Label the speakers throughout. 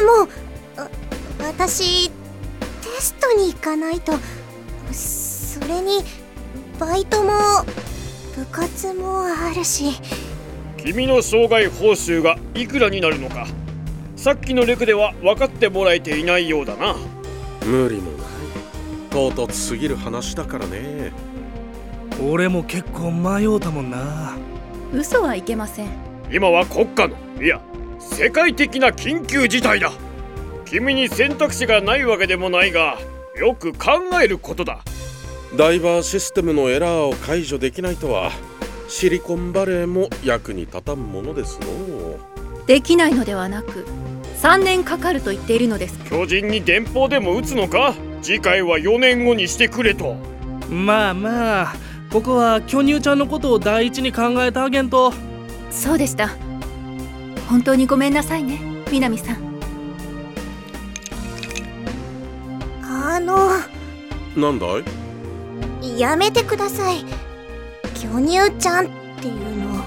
Speaker 1: も私テストに行かないと。それにバイトも部活もあるし。
Speaker 2: 君の障害報酬がいくらになるのか、さっきのレクでは分かってもらえていないようだな。
Speaker 3: 無理もない。唐突すぎる話だからね。
Speaker 4: 俺も結構迷うたもんな。
Speaker 5: 嘘はいけません。
Speaker 2: 今は国家の、いや世界的な緊急事態だ。君に選択肢がないわけでもないが、よく考えることだ。
Speaker 3: ダイバーシステムのエラーを解除できないとは、シリコンバレーも役に立たんものですの。
Speaker 5: できないのではなく3年かかると言っているのです。
Speaker 2: 巨人に電報でも打つのか。次回は4年後にしてくれと。
Speaker 4: まあまあ、ここは巨乳ちゃんのことを第一に考えてあげんと。
Speaker 5: そうでした。本当にごめんなさいね、南さん。
Speaker 3: なんだ
Speaker 1: い？やめてください。巨乳ちゃんっていうの。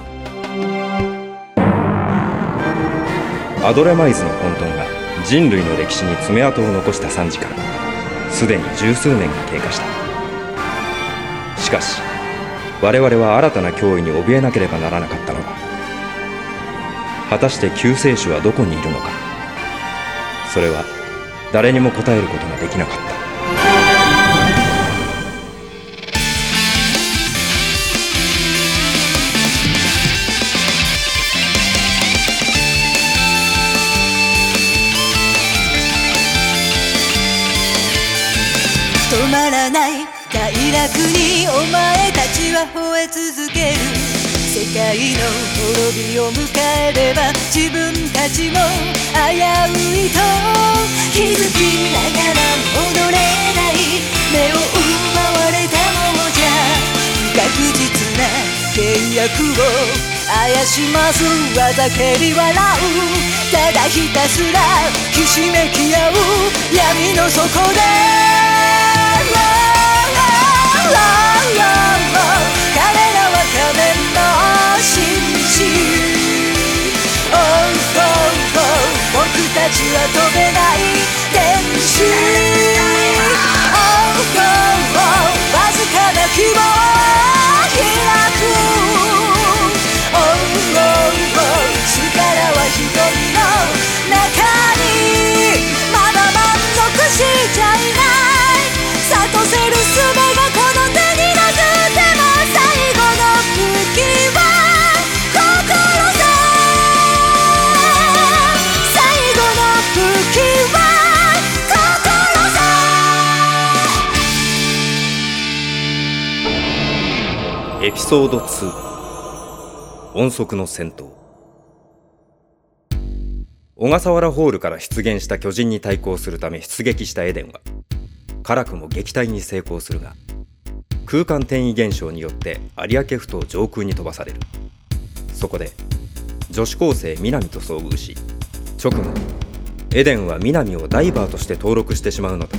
Speaker 6: アドレマイズの混沌が人類の歴史に爪痕を残した惨事からすでに十数年が経過した。しかし我々は新たな脅威に怯えなければならなかったのだ。果たして救世主はどこにいるのか。それは誰にも答えることができなかった。
Speaker 7: 止まらない快楽にお前たちは吠え続ける。世界の滅びを迎えれば自分たちも危ういと気づきながら戻れない。目を奪われたものじゃ不確実な契約を怪しますわざけり笑う。ただひたすらひしめき合う闇の底で彼らは仮面の紳士。僕たちは飛べない天使。わずかな希望を開く。力は瞳の中にまだ満足しちゃいない。悟せる術がこの手になくても最後の武器は心さ。最後の武器は心さ。
Speaker 6: エピソード2、音速の戦闘。小笠原ホールから出現した巨人に対抗するため出撃したエデンは辛くも撃退に成功するが、空間転移現象によって有明ふ頭上空に飛ばされる。そこで女子高生南と遭遇し、直後エデンは南をダイバーとして登録してしまうのだった。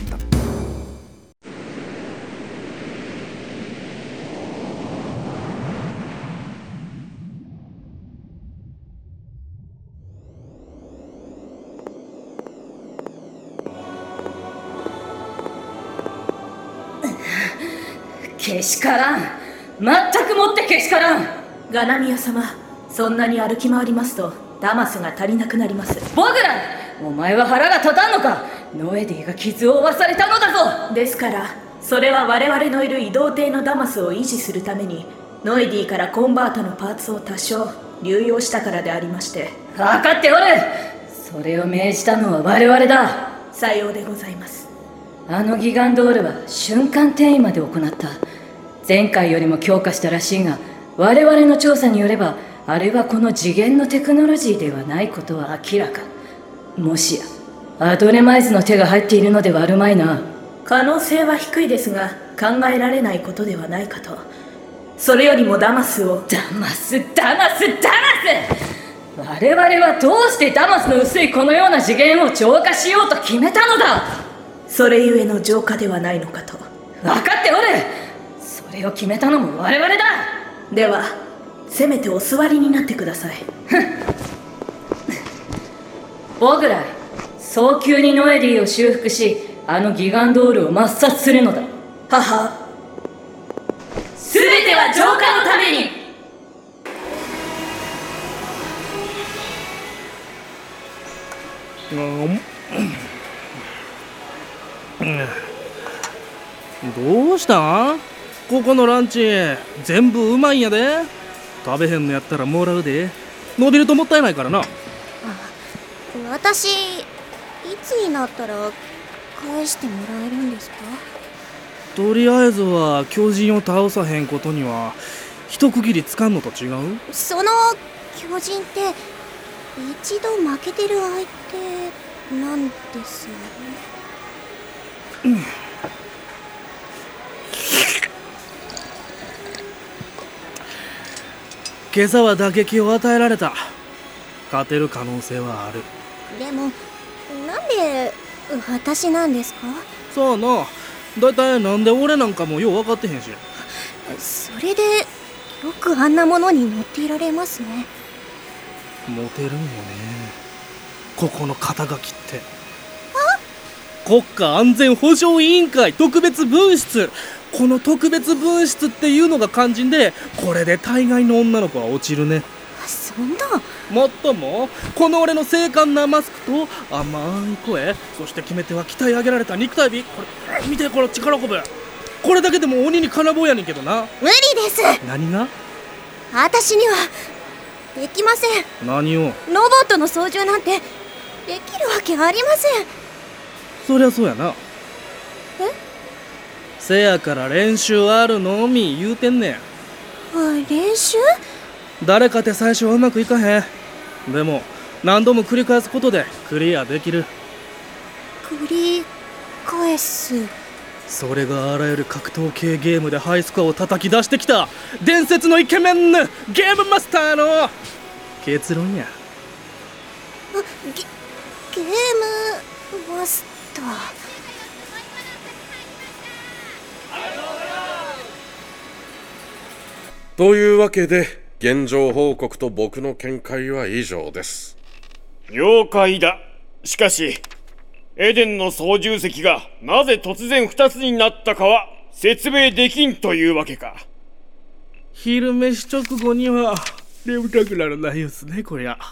Speaker 8: けしからん。全くもってけしからん。
Speaker 9: ガナミヤ様、そんなに歩き回りますとダマスが足りなくなります。
Speaker 8: ボグラン、お前は腹が立たんのか。ノエディが傷を負わされたのだぞ。
Speaker 9: ですからそれは我々のいる移動艇のダマスを維持するためにノエディからコンバートのパーツを多少流用したからでありまして。
Speaker 8: 分かっておる。それを命じたのは我々だ。
Speaker 9: さようでございます。
Speaker 8: あのギガンドールは瞬間転移まで行った。前回よりも強化したらしいが、我々の調査によればあれはこの次元のテクノロジーではないことは明らか。もしやアドレマイズの手が入っているのではあるまいな。
Speaker 9: 可能性は低いですが考えられないことではないかと。それよりもダマスを。
Speaker 8: ダマス我々はどうしてダマスの薄いこのような次元を浄化しようと決めたのだ。
Speaker 9: それゆえの浄化ではないのかと。
Speaker 8: 分かっておる。それを決めたのも我々だ。
Speaker 9: ではせめてお座りになってください。
Speaker 8: ボグライ、 早急にノエディを修復し、あのギガンドールを抹殺するのだ。
Speaker 9: 母、すべては浄化のために。
Speaker 4: どうしたん？ここのランチ全部うまいんやで。食べへんのやったらもらうで。伸びるともったいないからな。
Speaker 1: 私、いつになったら返してもらえるんですか？
Speaker 4: とりあえずは巨人を倒さへんことには一区切りつかんのと違う？
Speaker 1: その巨人って一度負けてる相手なんですよね。
Speaker 4: 今朝は打撃を与えられた。勝てる可能性はある。
Speaker 1: でもなんで私なんですか？
Speaker 4: さあな、だいたいなんで俺なんかもよう分かってへんし。
Speaker 1: それでよくあんなものに乗っていられますね。
Speaker 4: モテるんよね、ここの肩書きって。国家安全保障委員会特別分室。この特別分室っていうのが肝心で、これで大概の女の子は落ちるね。
Speaker 1: そんな。
Speaker 4: もっともこの俺の精悍なマスクと甘い声、そして決め手は鍛え上げられた肉体美。これ見て、この力こぶ。これだけでも鬼に金棒やねんけどな。
Speaker 1: 無理です。
Speaker 4: 何が？
Speaker 1: 私にはできません。
Speaker 4: 何を？
Speaker 1: ロボットの操縦なんてできるわけありません。
Speaker 4: そりゃそうやな。せやから練習あるのみ言うてんねん。
Speaker 1: 練習？
Speaker 4: 誰かって最初はうまくいかへん。でも何度も繰り返すことでクリアできる。
Speaker 1: 繰り返す？
Speaker 4: それがあらゆる格闘系ゲームでハイスコアを叩き出してきた伝説のイケメンゲームマスターの結論や。
Speaker 1: ゲームマスター。
Speaker 3: というわけで現状報告と僕の見解は以上です。
Speaker 2: 了解だ。しかしエデンの操縦席がなぜ突然2つになったかは説明できんというわけか。
Speaker 4: 昼飯直後には眠たくなる内容っすね、こりゃ。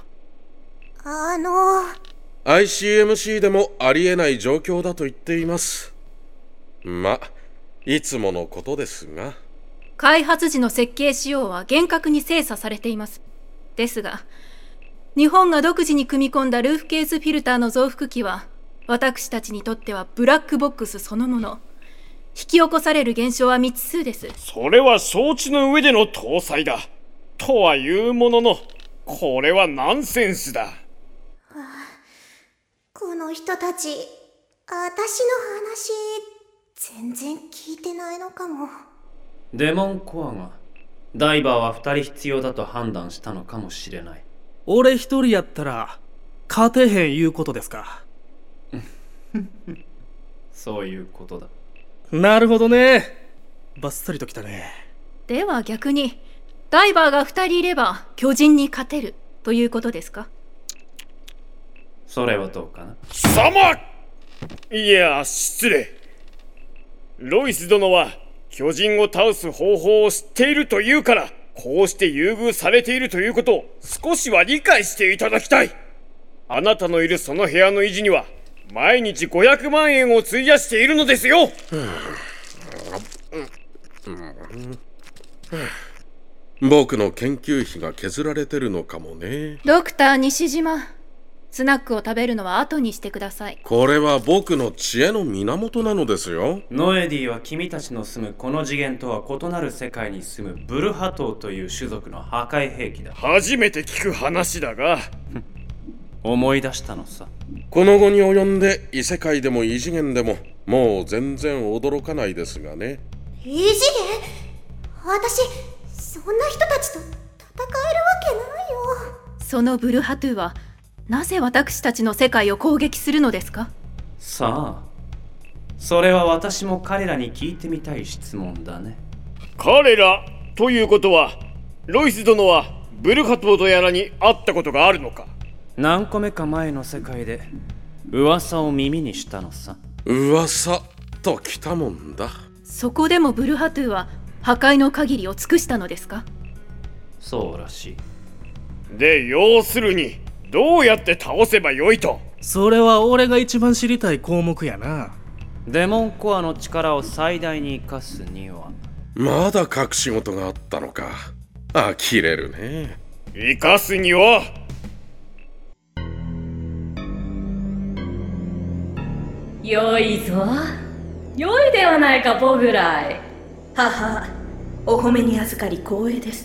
Speaker 3: ICMC でもありえない状況だと言っています。ま、いつものことですが。
Speaker 5: 開発時の設計仕様は厳格に精査されています。ですが、日本が独自に組み込んだルーフケースフィルターの増幅器は、私たちにとってはブラックボックスそのもの。引き起こされる現象は未知数です。
Speaker 2: それは承知の上での搭載だ。とはいうものの、これはナンセンスだ。
Speaker 1: この人たち、私の話、全然聞いてないのかも。
Speaker 10: デモンコアがダイバーは2人必要だと判断したのかもしれない。
Speaker 4: 俺一人やったら勝てへんいうことですか？
Speaker 10: そういうことだ。
Speaker 4: なるほどね。バッサリときたね。
Speaker 5: では逆にダイバーが2人いれば巨人に勝てるということですか？
Speaker 10: それはどうかな。
Speaker 2: 様！いや、失礼。ロイス殿は巨人を倒す方法を知っているというから、こうして優遇されているということを少しは理解していただきたい。あなたのいるその部屋の維持には毎日500万円を費やしているのですよ。
Speaker 3: 僕の研究費が削られてるのかもね。
Speaker 5: ドクター西島、スナックを食べるのは後にしてください。
Speaker 3: これは僕の知恵の源なのですよ。
Speaker 10: ノエディは君たちの住むこの次元とは異なる世界に住むブルハトーという種族の破壊兵器だ。
Speaker 2: 初めて聞く話だが
Speaker 10: 思い出したのさ。
Speaker 3: この後に及んで異世界でも異次元でももう全然驚かないですがね。
Speaker 1: 異次元？私そんな人たちと戦えるわけないよ。
Speaker 5: そのブルハトゥはなぜ私たちの世界を攻撃するのですか？
Speaker 10: さあ、それは私も彼らに聞いてみたい質問だね。
Speaker 2: 彼らということは、ロイス殿はブルハトーとやらに会ったことがあるのか？
Speaker 10: 何個目か前の世界で噂を耳にしたのさ。
Speaker 3: 噂ときたもんだ。
Speaker 5: そこでもブルハトゥは破壊の限りを尽くしたのですか？
Speaker 10: そうらしい。
Speaker 2: で、要するにどうやって倒せばよいと？
Speaker 4: それは俺が一番知りたい項目やな。
Speaker 10: デモンコアの力を最大に生かすには。
Speaker 3: まだ隠し事があったのか。呆れるね。
Speaker 2: 生かすには
Speaker 8: 良いぞ。良いではないか、ポグライ。
Speaker 9: はは、お褒めに預かり光栄です。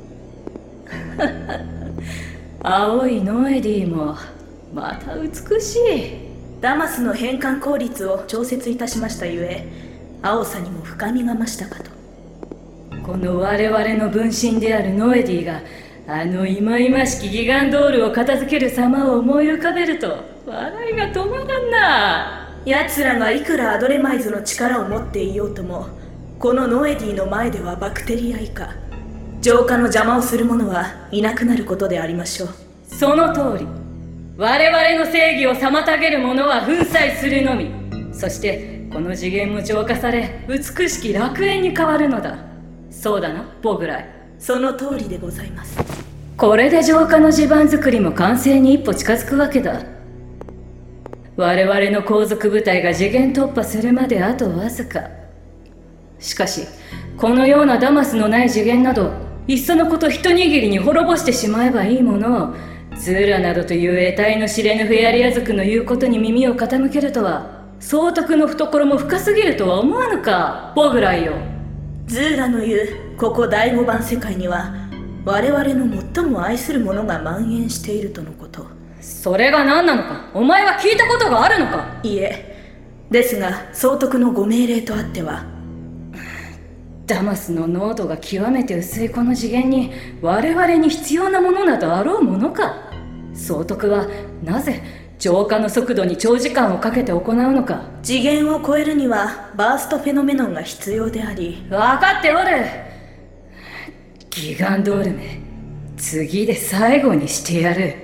Speaker 8: 青いノエディもまた美しい。
Speaker 9: ダマスの変換効率を調節いたしましたゆえ、青さにも深みが増したかと。
Speaker 8: この我々の分身であるノエディがあの忌々しきギガンドールを片付ける様を思い浮かべると笑いが止まらんな。
Speaker 9: 奴らがいくらアドレマイズの力を持っていようとも、このノエディの前ではバクテリア以下、浄化の邪魔をする者はいなくなることでありましょう。
Speaker 8: その通り。我々の正義を妨げる者は粉砕するのみ。そしてこの次元も浄化され、美しき楽園に変わるのだ。そうだな、ポグライ。
Speaker 9: その通りでございます。
Speaker 8: これで浄化の地盤作りも完成に一歩近づくわけだ。我々の後続部隊が次元突破するまであとわずか。しかしこのようなダマスのない次元など、いっそのこと一握りに滅ぼしてしまえばいいものを、ズーラなどという得体の知れぬフェアリア族の言うことに耳を傾けるとは、総督の懐も深すぎるとは思わぬか、ポグライよ。
Speaker 9: ズーラの言うここ第5番世界には、我々の最も愛する者が蔓延しているとのこと。
Speaker 8: それが何なのか、お前は聞いたことがあるのか？
Speaker 9: いえ、ですが総督のご命令とあっては。
Speaker 8: ダマスの濃度が極めて薄いこの次元に我々に必要なものなどあろうものか。総督はなぜ浄化の速度に長時間をかけて行うのか。
Speaker 9: 次元を超えるにはバーストフェノメノンが必要であり。
Speaker 8: 分かっておる。ギガンドールめ、次で最後にしてやる。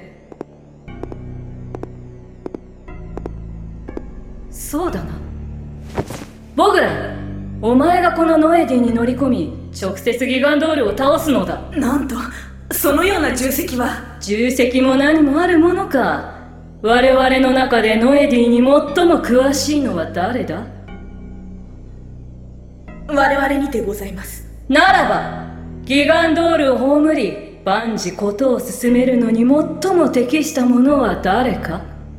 Speaker 8: そうだな、ボグラ、お前がこのノエディに乗り込み、直接ギガンドールを倒すのだ。
Speaker 9: なんと、そのような重責は。
Speaker 8: 重責も何もあるものか。我々の中でノエディに最も詳しいのは誰だ？
Speaker 9: 我々にてございます。
Speaker 8: ならばギガンドールを葬り、万事事を進めるのに最も適したものは誰か？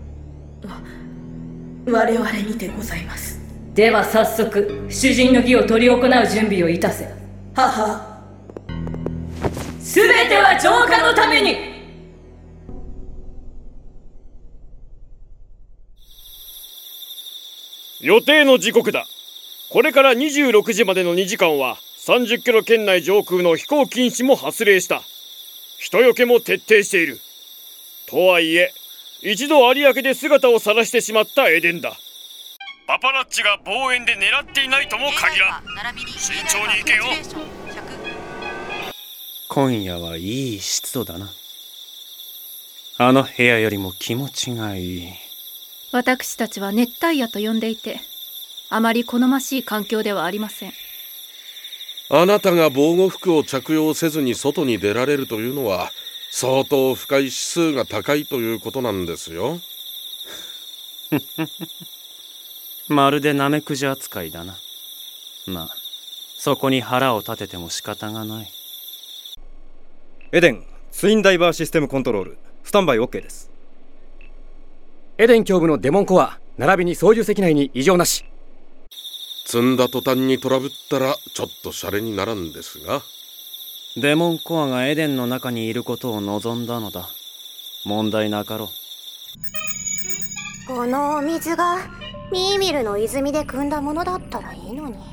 Speaker 9: 我々にてございます。
Speaker 8: では早速主人の儀を執り行う準備をいたせ。
Speaker 9: はは。
Speaker 8: すべては浄化のために。
Speaker 2: 予定の時刻だ。これから26時までの2時間は30キロ圏内上空の飛行禁止も発令した。人よけも徹底している。とはいえ一度有明で姿を晒してしまったエデンだ。パパラッチが望遠で狙っていないとも限らん。慎重に行けよ。
Speaker 10: 今夜はいい湿度だな。あの部屋よりも気持ちがいい。
Speaker 5: 私たちは熱帯夜と呼んでいて、あまり好ましい環境ではありません。
Speaker 3: あなたが防護服を着用せずに外に出られるというのは、相当深い指数が高いということなんですよ。
Speaker 10: まるでナメクジ扱いだな。まあそこに腹を立てても仕方がない。
Speaker 6: エデン、ツインダイバーシステムコントロール、スタンバイ OK です。
Speaker 11: エデン胸部のデモンコア並びに操縦席内に異常なし。
Speaker 3: 積んだ途端にトラブったらちょっとシャレにならんですが。
Speaker 10: デモンコアがエデンの中にいることを望んだのだ。問題なかろう。
Speaker 1: このお水がミーミルの泉で汲んだものだったらいいのに。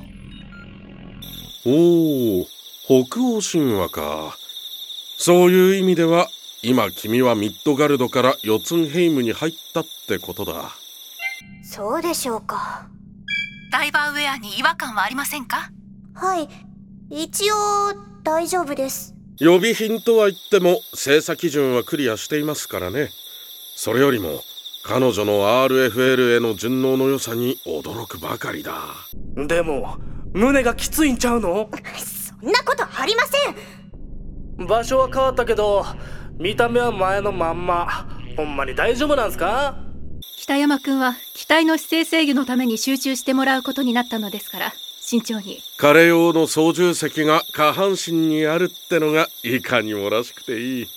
Speaker 3: おお、北欧神話か。そういう意味では今君はミッドガルドからヨツンヘイムに入ったってことだ。
Speaker 1: そうでしょうか。
Speaker 5: ダイバーウェアに違和感はありませんか？
Speaker 1: はい、一応大丈夫です。
Speaker 3: 予備品とは言っても精査基準はクリアしていますからね。それよりも彼女の RFL への順応の良さに驚くばかりだ。
Speaker 4: でも胸がきついんちゃうの？
Speaker 1: そんなことありませ
Speaker 4: ん。場所は変わったけど見た目は前のまんま。ほんまに大丈夫なんすか？
Speaker 5: 北山君は機体の姿勢制御のために集中してもらうことになったのですから、慎重に。
Speaker 3: 彼用の操縦席が下半身にあるってのがいかにもらしくていい。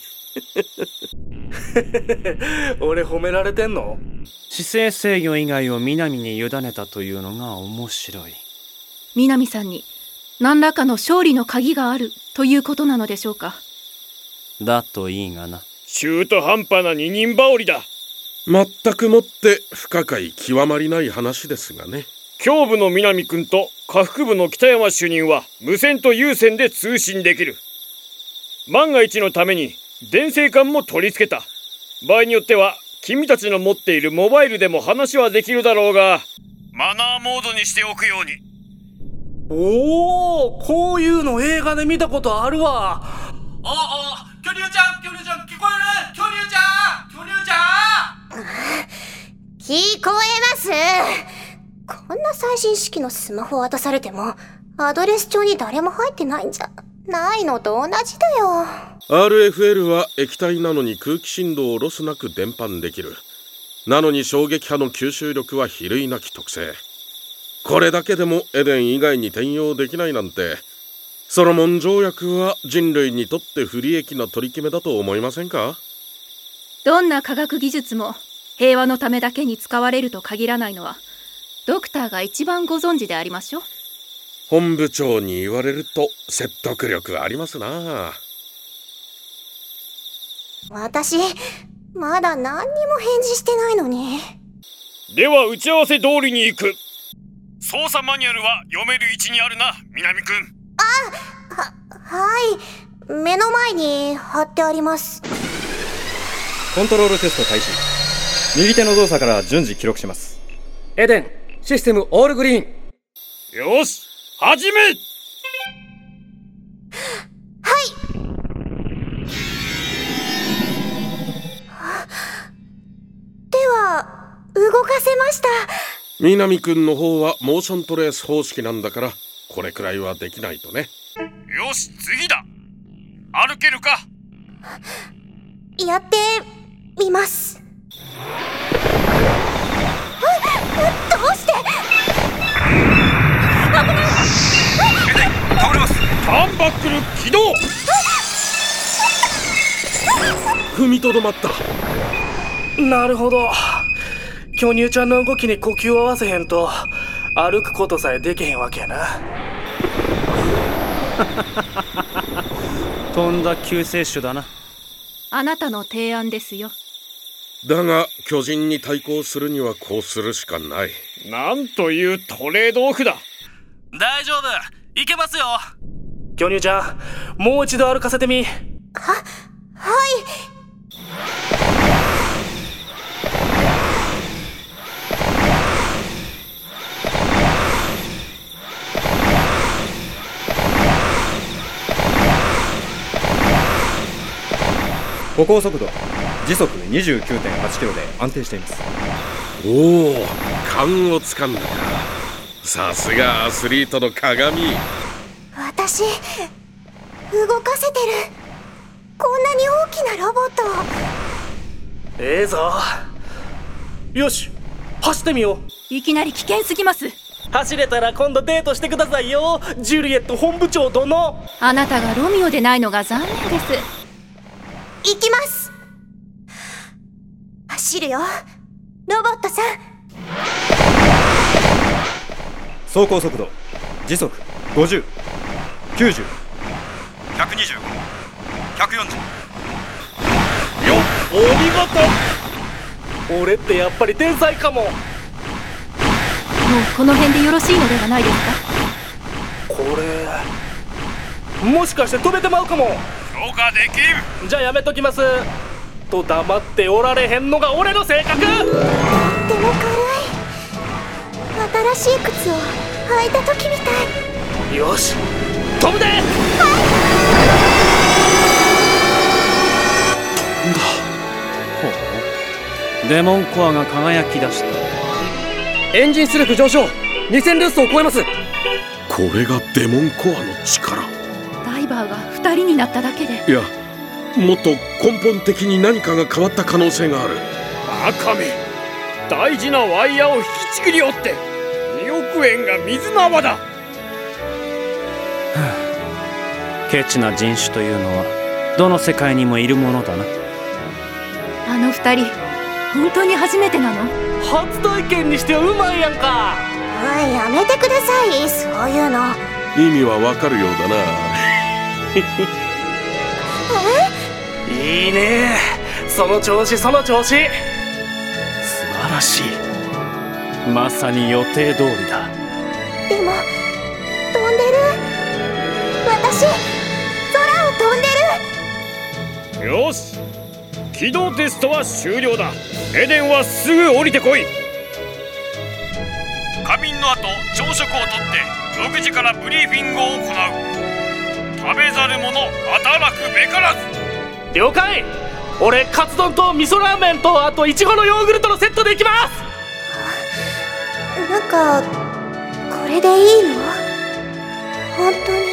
Speaker 4: 俺褒められてんの？
Speaker 10: 姿勢制御以外を南に委ねたというのが面白い。
Speaker 5: 南さんに何らかの勝利の鍵があるということなのでしょうか？
Speaker 10: だといいがな。
Speaker 2: 中途半端な二人羽織だ。
Speaker 3: 全くもって不可解極まりない話ですがね。
Speaker 2: 胸部の南くんと下腹部の北山主任は無線と有線で通信できる。万が一のために電星管も取り付けた。場合によっては君たちの持っているモバイルでも話はできるだろうが、マナーモードにしておくように。
Speaker 4: おお、こういうの映画で見たことあるわ。巨竜ちゃん聞こえる？巨竜ちゃん
Speaker 1: 聞こえます。こんな最新式のスマホ渡されてもアドレス帳に誰も入ってないんじゃないのと同じだよ。
Speaker 3: RFL は液体なのに空気振動をロスなく伝播できる。なのに衝撃波の吸収力は比類なき特性。これだけでもエデン以外に転用できないなんて、ソロモン条約は人類にとって不利益な取り決めだと思いませんか？
Speaker 5: どんな科学技術も平和のためだけに使われると限らないのはドクターが一番ご存知でありましょう。
Speaker 3: 本部長に言われると説得力ありますな。
Speaker 1: 私まだ何にも返事してないのに。
Speaker 2: では打ち合わせ通りに行く。操作マニュアルは読める位置にあるな、南くん。
Speaker 1: はい、目の前に貼ってあります。
Speaker 11: コントロールテスト開始。右手の動作から順次記録します。エデン、システムオールグリーン。
Speaker 2: よし、始め。
Speaker 1: では動かせました。
Speaker 3: 南くんの方はモーショントレース方式なんだから、これくらいはできないとね。
Speaker 2: よし、次だ。歩けるか？
Speaker 1: やってみます。どうして？危ない。
Speaker 2: 倒れます。ターンバックル起動。
Speaker 3: 踏みとどまった。
Speaker 4: なるほど。巨乳ちゃんの動きに呼吸を合わせへんと歩くことさえできへんわけやな。
Speaker 10: とんだ救世主だな。
Speaker 5: あなたの提案ですよ。
Speaker 3: だが巨人に対抗するにはこうするしかない。
Speaker 2: なんというトレードオフだ。
Speaker 4: 大丈夫、いけますよ。巨乳ちゃん、もう一度歩かせてみ。
Speaker 1: はい。
Speaker 11: 歩行速度時速 29.8 キロで安定しています。
Speaker 3: おお、勘をつかんだか。さすがアスリートの鏡。
Speaker 1: 私動かせてる。こんなに大きなロボット。
Speaker 4: ええぞ。よし、走ってみよ
Speaker 5: う。いきなり危険すぎます。
Speaker 4: 走れたら今度デートしてくださいよ、ジュリエット本部長殿。
Speaker 5: あなたがロミオでないのが残念です。
Speaker 1: 行きます。走るよ、ロボットさん。
Speaker 11: 走行速度時速50、90、125、140。
Speaker 4: よっ、お見事。俺ってやっぱり天才かも。もう
Speaker 5: この辺でよろしいのではないですか？
Speaker 4: これもしかして飛べてまうかも。
Speaker 2: 評価できる。
Speaker 4: じゃあやめときますと黙っておられへんのが俺の性格。
Speaker 1: とっても軽い。新しい靴を履いた時みたい。
Speaker 4: よし、飛ぶで。
Speaker 10: デモンコアが輝き出した。
Speaker 11: エンジン出力上昇、2000ルースを超えます。
Speaker 3: これがデモンコアの力。
Speaker 5: ダイバーが2人になっただけで。
Speaker 3: いや、もっと根本的に何かが変わった可能性がある。
Speaker 2: バカめ、大事なワイヤーを引きちぎりおって2億円が水の泡だ。
Speaker 10: ケチな人種というのはどの世界にもいるものだな。
Speaker 5: あの2人本当に初めてなの？
Speaker 4: 初体験にしてはうまいやんか。
Speaker 1: おい、やめてください、そういうの。
Speaker 3: 意味はわかるようだな。
Speaker 4: いいね、その調子その調子。素晴らしい。
Speaker 10: まさに予定通りだ。
Speaker 1: でも飛んでる。私空を飛んでる。
Speaker 2: よし、起動テストは終了だ。エデンはすぐ降りてこい。仮眠の後朝食をとって6時からブリーフィングを行う。食べざる者働くべからず。
Speaker 4: 了解。俺カツ丼と味噌ラーメンとあとイチゴのヨーグルトのセットでいきます。
Speaker 1: なんかこれでいいの？本当に？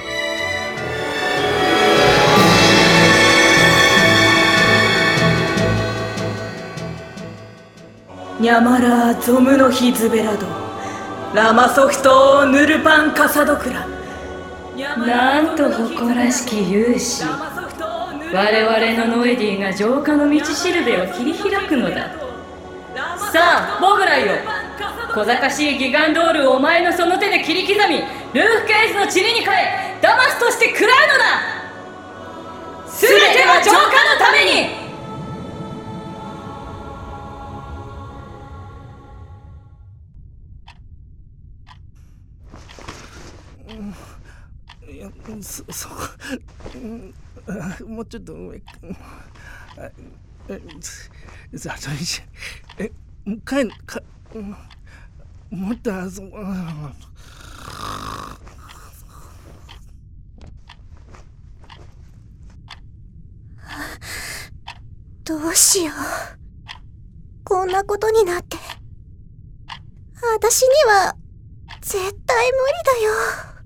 Speaker 9: ニャマラーゾムのヒズベラドラマソフトヌルパンカサドクラ。
Speaker 8: なんと誇らしき勇士。我々のノエディが浄化の道しるべを切り開くのだ。さあボグライよ、小賢しいギガンドールをお前のその手で切り刻み、ルーフケースの塵に変えダマスとして喰らうのだ。全ては浄化のために。
Speaker 4: もうちょっと上。もう帰んか。もっと
Speaker 1: どうしよう。こんなことになって私には絶対無理だよ。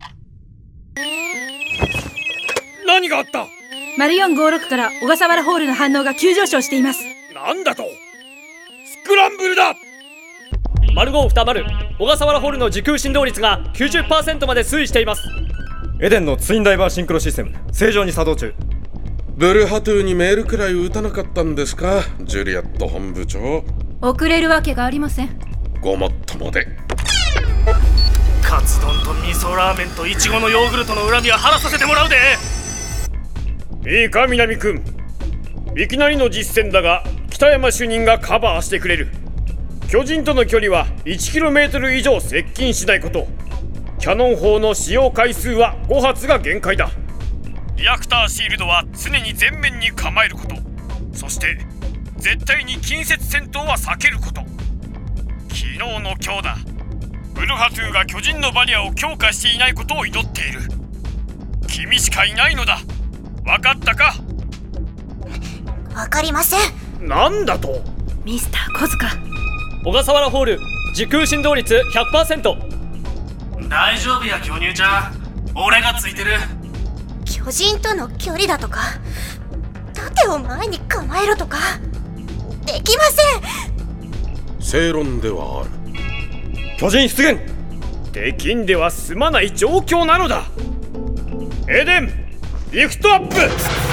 Speaker 2: 何があった？
Speaker 5: マル456から小笠原ホールの反応が急上昇しています。
Speaker 2: なんだと？スクランブルだ。
Speaker 12: マル520、小笠原ホールの時空振動率が 90% まで推移しています。
Speaker 6: エデンのツインダイバーシンクロシステム正常に作動中。
Speaker 3: ブルハトゥーにメールくらい打たなかったんですか、ジュリアット本部長。
Speaker 5: 遅れるわけがありません。
Speaker 3: ごもっともで。
Speaker 4: カツ丼と味噌ラーメンとイチゴのヨーグルトの恨みは晴らさせてもらうで。
Speaker 2: いいか南くん、いきなりの実戦だが北山主任がカバーしてくれる。巨人との距離は 1km 以上接近しないこと。キャノン砲の使用回数は5発が限界だ。リアクターシールドは常に前面に構えること。そして絶対に近接戦闘は避けること。昨日の今日だ。ブルハトゥーが巨人のバリアを強化していないことを祈っている。君しかいないのだ。分かったか？
Speaker 1: わかりません。
Speaker 2: なんだと？
Speaker 5: ミスター小塚。
Speaker 12: 小笠原ホール時空振動率 100%。
Speaker 4: 大丈夫や巨乳ちゃん、俺がついてる。
Speaker 1: 巨人との距離だとか盾を前に構えろとかできません。
Speaker 3: 正論ではある。
Speaker 6: 巨人出現。
Speaker 2: できんでは済まない状況なのだ。エデンリフトアップ。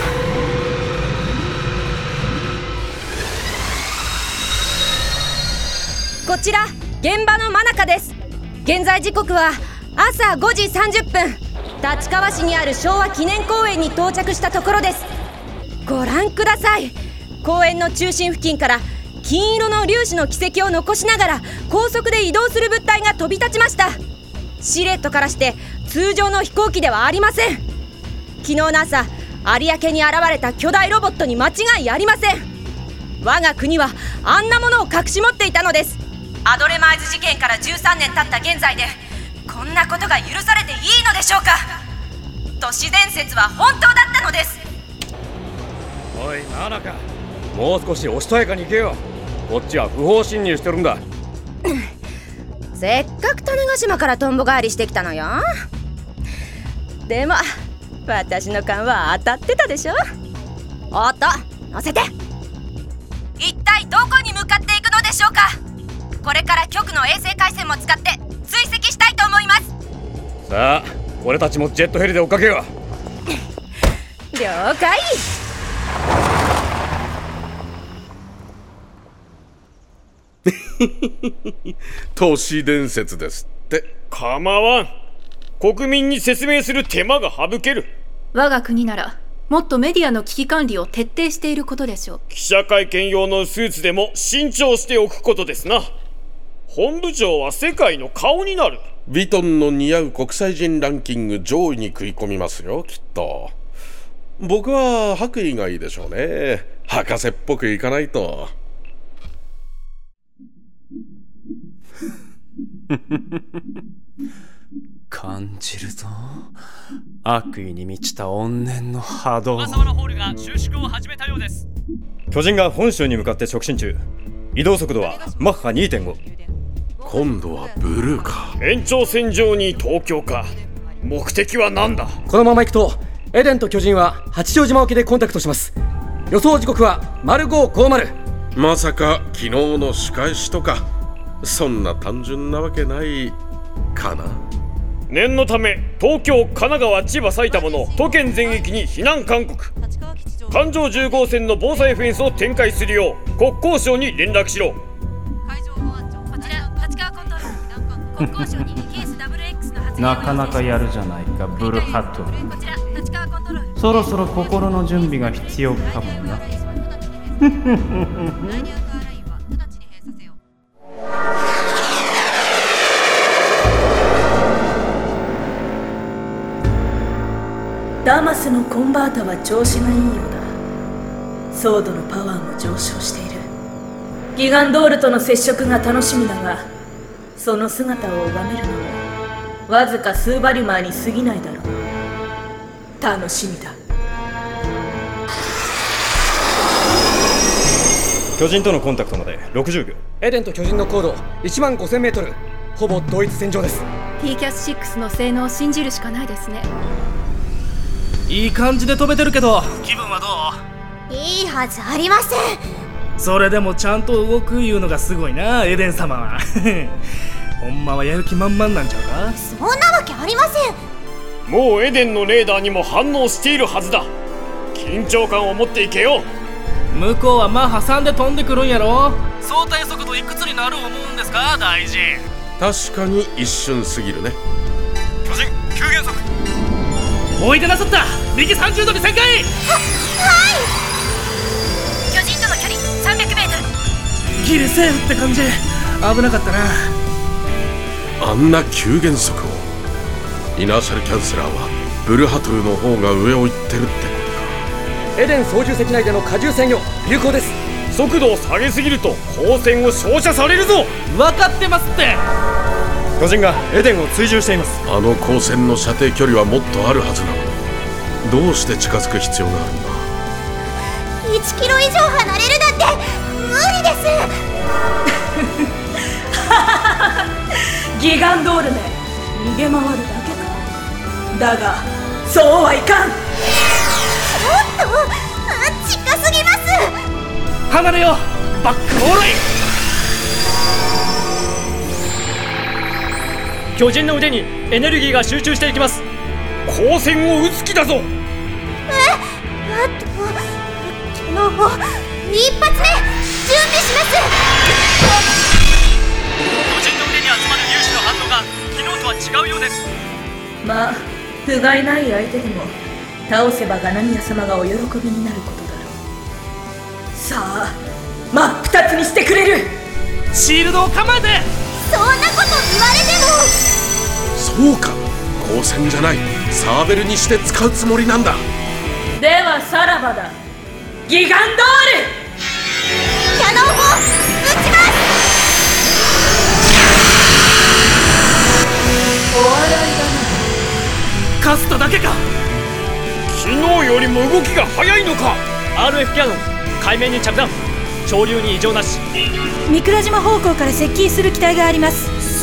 Speaker 13: こちら現場の真中です。現在時刻は朝5時30分。立川市にある昭和記念公園に到着したところです。ご覧ください。公園の中心付近から金色の粒子の軌跡を残しながら高速で移動する物体が飛び立ちました。シルエットからして通常の飛行機ではありません。昨日の朝有明に現れた巨大ロボットに間違いありません。我が国はあんなものを隠し持っていたのです。アドレマイズ事件から13年経った現在でこんなことが許されていいのでしょうか。都市伝説は本当だったのです。
Speaker 11: おいナナカ、もう少しおしとやかに行けよ。 こっちは不法侵入してるんだ。
Speaker 13: せっかく種子島からとんぼ返りしてきたのよ。でも私の勘は当たってたでしょ。おっと乗せて。一体どこに向かっていくのでしょうか。これから局の衛星回線も使って追跡したいと思います。
Speaker 11: さあ俺たちもジェットヘリで追っかけよ
Speaker 13: う了解。
Speaker 3: 都市伝説ですって。
Speaker 2: 構わん。国民に説明する手間が省ける。
Speaker 5: 我が国ならもっとメディアの危機管理を徹底していることでしょう。
Speaker 2: 記者会見用のスーツでも慎重しておくことですな。本部長は世界の顔になる。
Speaker 3: ヴィトンの似合う国際人ランキング上位に食い込みますよ、きっと。僕は白衣がいいでしょうね。博士っぽくいかないと。
Speaker 10: 感じるぞ、悪意に満ちた怨念の波動。
Speaker 12: 小笠原ホールが収縮を始めたようです。
Speaker 6: 巨人が本州に向かって直進中。移動速度はマッハ 2.5。
Speaker 3: 今度はブルーか。
Speaker 2: 延長線上に東京か。目的は何だ。
Speaker 11: このまま行くとエデンと巨人は八丈島沖でコンタクトします。予想時刻は 0550。
Speaker 3: まさか昨日の仕返しとかそんな単純なわけないかな。
Speaker 2: 念のため東京、神奈川、千葉、埼玉の都県全域に避難勧告。環状10号線の防災フェンスを展開するよう国交省に連絡しろ。
Speaker 10: なかなかやるじゃないかブルーハット。そろそろ心の準備が必要かもな。
Speaker 9: ダマスのコンバータは調子がいいようだ。ソードのパワーも上昇している。ギガンドールとの接触が楽しみだが、その姿を拝めるのもわずか数バリュマーに過ぎないだろう。楽しみだ。
Speaker 6: 巨人とのコンタクトまで60秒。
Speaker 11: エデンと巨人の高度15000メートル。ほぼ同一線上です。
Speaker 5: TCAS6 の性能を信じるしかないですね。
Speaker 4: いい感じで飛べてるけど気分はど
Speaker 1: う？いいはずありません。
Speaker 4: それでもちゃんと動くいうのがすごいな、エデン様は。ほんまはやる気満々なんちゃうか。
Speaker 1: そんなわけありませ
Speaker 2: ん。もうエデンのレーダーにも反応しているはずだ。緊張感を持っていけよ。
Speaker 4: 向こうはマッハ3で飛んでくるんやろ。相対速度いくつになる思うんですか大臣。
Speaker 3: 確かに一瞬すぎるね。
Speaker 12: 巨人急減速。
Speaker 4: おいでなさった。右30度に旋回。
Speaker 1: はい。
Speaker 13: 巨人との距離300メートル。
Speaker 4: ギリセーフって感じ。危なかったな。
Speaker 3: あんな急減速を。イナーシャルキャンセラーはブルハトゥーの方が上を行ってるってことか。
Speaker 11: エデン操縦席内での荷重制御有効です。
Speaker 2: 速度を下げすぎると光線を照射されるぞ。
Speaker 4: 分かってますって。
Speaker 6: 巨人がエデンを追従しています。
Speaker 3: あの光線の射程距離はもっとあるはずなのに、どうして近づく必要があるんだ。
Speaker 1: 1キロ以上離れるなんて無理です。
Speaker 9: ギガンドールめ、逃げ回るだけか。だがそうはいかん。
Speaker 1: ちょっと近すぎます。
Speaker 4: 離れよう。バックオーライ。
Speaker 12: 巨人の腕にエネルギーが集中していきます。
Speaker 2: 光線を撃つ気だぞ。
Speaker 1: あと一発目準備します。
Speaker 12: 巨人の腕に集まる粒子の反応が昨日とは違うようです。
Speaker 9: まあ不甲斐ない相手でも倒せばガナミア様がお喜びになることだろう。さあ真っ二つにしてくれる。
Speaker 4: シールドを構えて。
Speaker 1: そんなこと言われても。
Speaker 3: そうか、光線じゃないサーベルにして使うつもりなんだ。
Speaker 9: ではさらばだ、ギガンドール。
Speaker 1: キャノン砲撃ちます。
Speaker 9: お笑いだな。
Speaker 4: かすっただけか。
Speaker 2: 昨日よりも動きが速いのか。
Speaker 12: RF キャノン海面に着弾。 潮流に異常なし。
Speaker 14: 三倉島方向から接近する機体があります。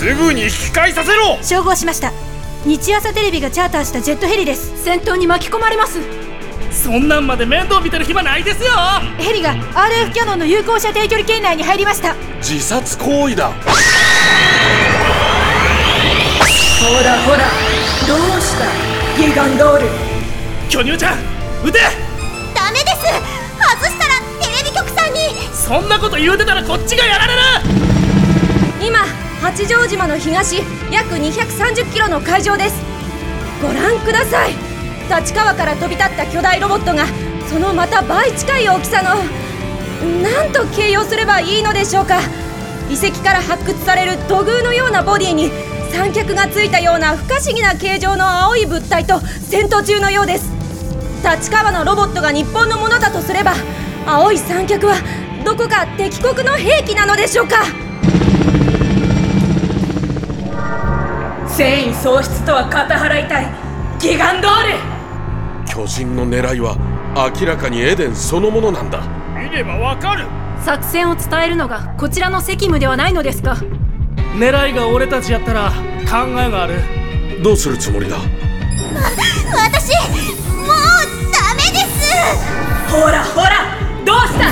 Speaker 2: すぐに引き返させろ。
Speaker 14: 照合しました。日朝テレビがチャーターしたジェットヘリです。
Speaker 5: 戦闘に巻き込まれます。
Speaker 4: そんなんまで面倒見てる暇ないですよ。
Speaker 14: ヘリが RF キャノンの有効射程距離圏内に入りました。
Speaker 3: 自殺行為だ。
Speaker 9: ほらほら、どうしたギガンドール。
Speaker 4: 巨乳ちゃん撃て。
Speaker 1: ダメです。外したらテレビ局さんに。
Speaker 4: そんなこと言うてたらこっちがやられる。
Speaker 13: 今八丈島の東約230キロの海上です。ご覧ください。立川から飛び立った巨大ロボットがそのまた倍近い大きさの、なんと形容すればいいのでしょうか。遺跡から発掘される土偶のようなボディに三脚がついたような不可思議な形状の青い物体と戦闘中のようです。立川のロボットが日本のものだとすれば、青い三脚はどこか敵国の兵器なのでしょうか。
Speaker 9: 戦意喪失とは片払いたいギガンドール。
Speaker 3: 巨人の狙いは明らかにエデンそのものなんだ。
Speaker 2: 見ればわかる。
Speaker 5: 作戦を伝えるのがこちらの責務ではないのですか。
Speaker 4: 狙いが俺たちやったら考えがある。
Speaker 3: どうするつもりだ。
Speaker 1: 私もうダメです。
Speaker 9: ほらほら、どうした。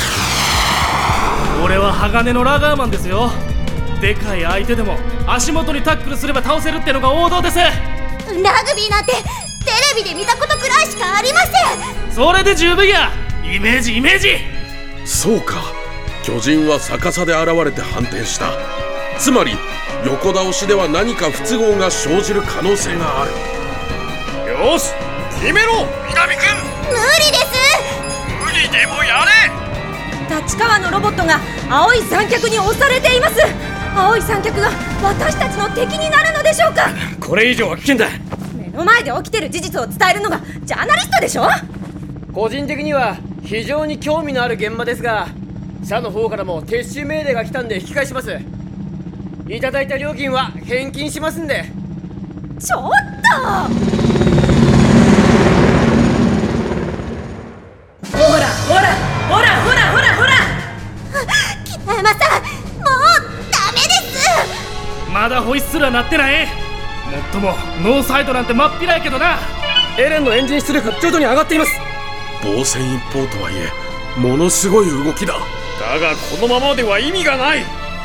Speaker 4: 俺は鋼のラガーマンですよ。でかい相手でも足元にタックルすれば倒せるってのが王道です。
Speaker 1: ラグビーなんてテレビで見たことくらいしかありません。
Speaker 4: それで十分や。イメージイメージ。
Speaker 3: そうか、巨人は逆さで現れて反転した。つまり横倒しでは何か不都合が生じる可能性がある。
Speaker 2: よし決めろ南君。
Speaker 1: 無理です。
Speaker 2: 無理でもやれ。
Speaker 13: 立川のロボットが青い三脚に押されています。青い三脚が私たちの敵になるのでしょうか。
Speaker 12: これ以上は危険だ。
Speaker 13: 目の前で起きてる事実を伝えるのがジャーナリストでしょ。
Speaker 12: 個人的には非常に興味のある現場ですが、社の方からも撤収命令が来たんで引き返します。いただいた料金は返金しますんで。
Speaker 13: ちょっと
Speaker 9: ほらほらほらほらほらほら。
Speaker 1: 北山さん、もうダメです。
Speaker 4: まだホイッスルは鳴ってない。もっともノーサイドなんて真っ平やけどな。
Speaker 11: エレンのエンジン出力が徐々に上がっています。
Speaker 3: 防戦一方とはいえものすごい動きだ。
Speaker 2: だがこのままでは意味がない。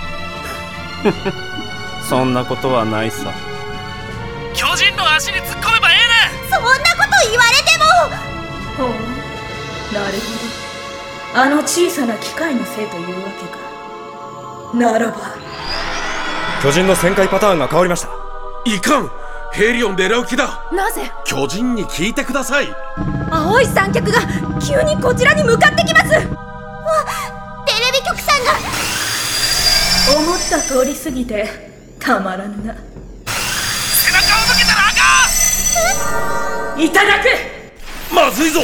Speaker 10: そんなことはないさ。
Speaker 4: 巨人の足に突っ込めばええねん。
Speaker 1: そんなこと言われても。
Speaker 9: ほう、なるほど。あの小さな機械のせいというわけか。ならば
Speaker 11: 巨人の旋回パターンが変わりました。
Speaker 3: いかん、ヘリを狙う気だ。
Speaker 13: なぜ。
Speaker 3: 巨人に聞いてください。
Speaker 13: 青い三脚が急にこちらに向かってきます。
Speaker 1: テレビ局さんが。
Speaker 9: 思った通り過ぎてたまらぬな。
Speaker 4: 背中を向けたらあ
Speaker 9: かん。いただく。
Speaker 3: まずいぞ。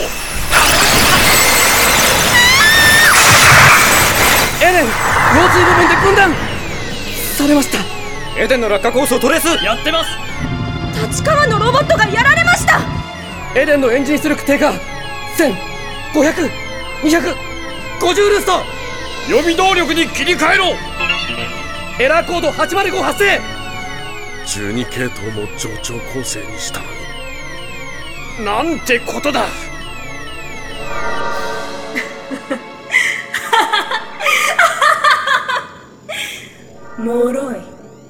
Speaker 11: エレン、腰椎部分で分断されました。エデンの落下コースをトレース。
Speaker 12: やってます。
Speaker 13: 立川のロボットがやられました。
Speaker 11: エデンのエンジン出力低下。1000、500、200、50ルースト。
Speaker 2: 予備動力に切り替えろ。
Speaker 11: エラーコード805発生。
Speaker 3: 12系統も上長構成にしたのに。
Speaker 2: なんてことだ。
Speaker 9: もろい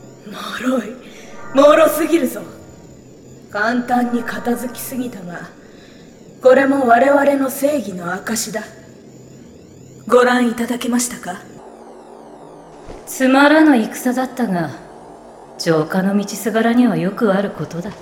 Speaker 9: もろすぎるぞ。簡単に片付きすぎたが、これも我々の正義の証だ。ご覧いただけましたか。
Speaker 8: つまらぬ戦だったが、浄化の道すがらにはよくあることだ。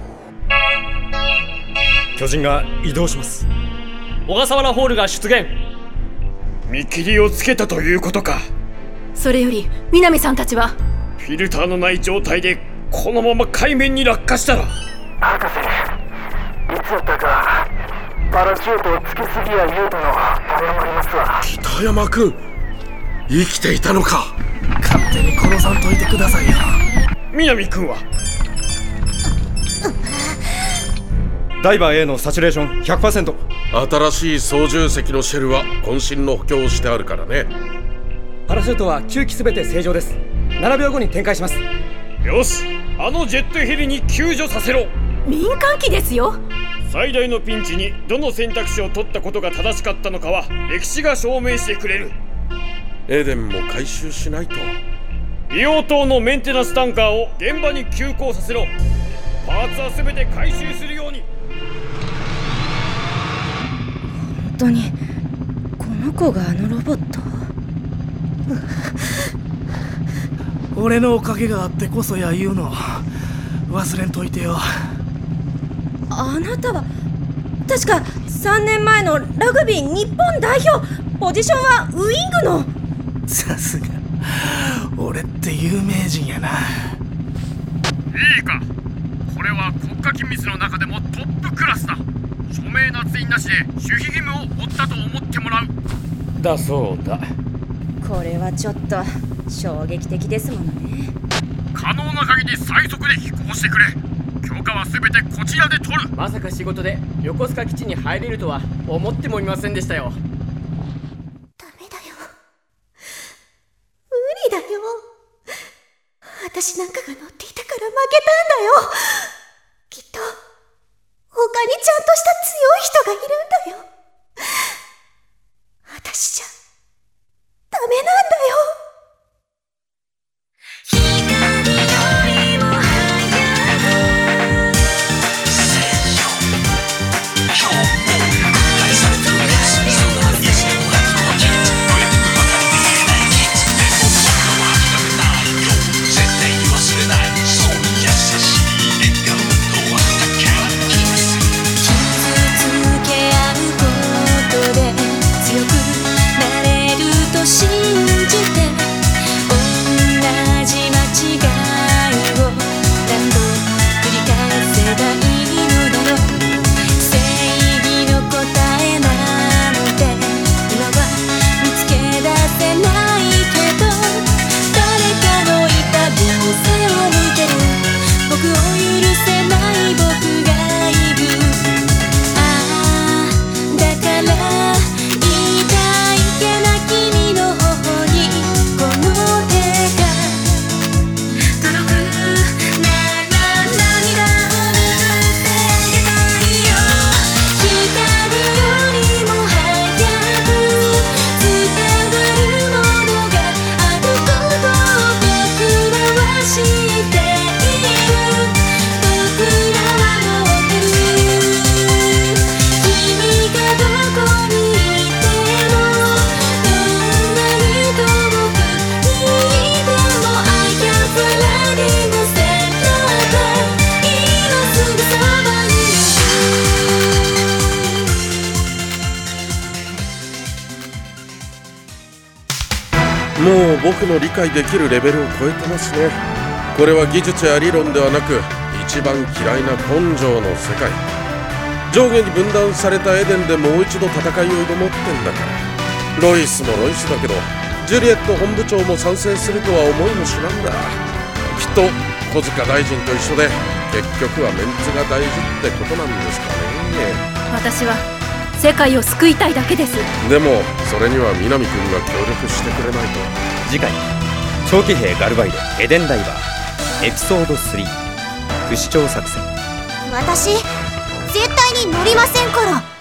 Speaker 11: 巨人が移動します。
Speaker 12: 小笠原ホールが出現。
Speaker 2: 見切りをつけたということか。
Speaker 5: それより南さんたちは。
Speaker 2: フィルターのない状態でこのまま海面に落下したら。
Speaker 15: 博士、いつやったかパラシュートをつけすぎや言うたの謝りますわ。
Speaker 3: 北山君、生きていたのか。
Speaker 4: 勝手に殺さんといてくださいよ。
Speaker 2: 南君は。
Speaker 11: ダイバー A のサチュレーション 100%。
Speaker 3: 新しい操縦席のシェルは渾身の補強をしてあるからね。
Speaker 11: パラシュートは9機すべて正常です。7秒後に展開します。
Speaker 2: よし、あのジェットヘリに救助させろ。
Speaker 14: 民間機ですよ。
Speaker 2: 最大のピンチにどの選択肢を取ったことが正しかったのかは歴史が証明してくれる。
Speaker 3: エデンも回収しないと。
Speaker 2: 硫黄島のメンテナンスタンカーを現場に急行させろ。パーツは全て回収するように。
Speaker 8: 本当にこの子があのロボット？
Speaker 4: 俺のおかげがあってこそや言うの忘れんといてよ。
Speaker 13: あなたは確か3年前のラグビー日本代表、ポジションはウイングの。
Speaker 4: さすが俺って有名人やな。
Speaker 2: いいか、これは国家機密の中でもトップクラスだ。署名捺印なしで守秘義務を負ったと思ってもらう。
Speaker 11: だそうだ。
Speaker 13: これはちょっと衝撃的ですものね。
Speaker 2: 可能な限り最速で飛行してくれ。許可は全てこちらで取る。
Speaker 12: まさか仕事で横須賀基地に入れるとは思ってもいませんでしたよ。
Speaker 1: ダメだよ、無理だよ。私なんかが乗っていたから負けたんだよ。きっと他にちゃんとした強い人がいるんだよ。私じゃダメなんだよ。
Speaker 3: もう僕の理解できるレベルを超えてますね。これは技術や理論ではなく一番嫌いな根性の世界。上下に分断されたエデンでもう一度戦いを挑もうってんだから。ロイスもロイスだけどジュリエット本部長も賛成するとは思いもしなんだ。きっと小塚大臣と一緒で結局はメンツが大事ってことなんですかね。
Speaker 5: 私は世界を救いたいだけです。
Speaker 3: でもそれには南君が協力してくれないと。
Speaker 6: 次回長騎兵ガルバイドエデンダイバーエピソード3不死鳥作戦。
Speaker 1: 私絶対に乗りませんから。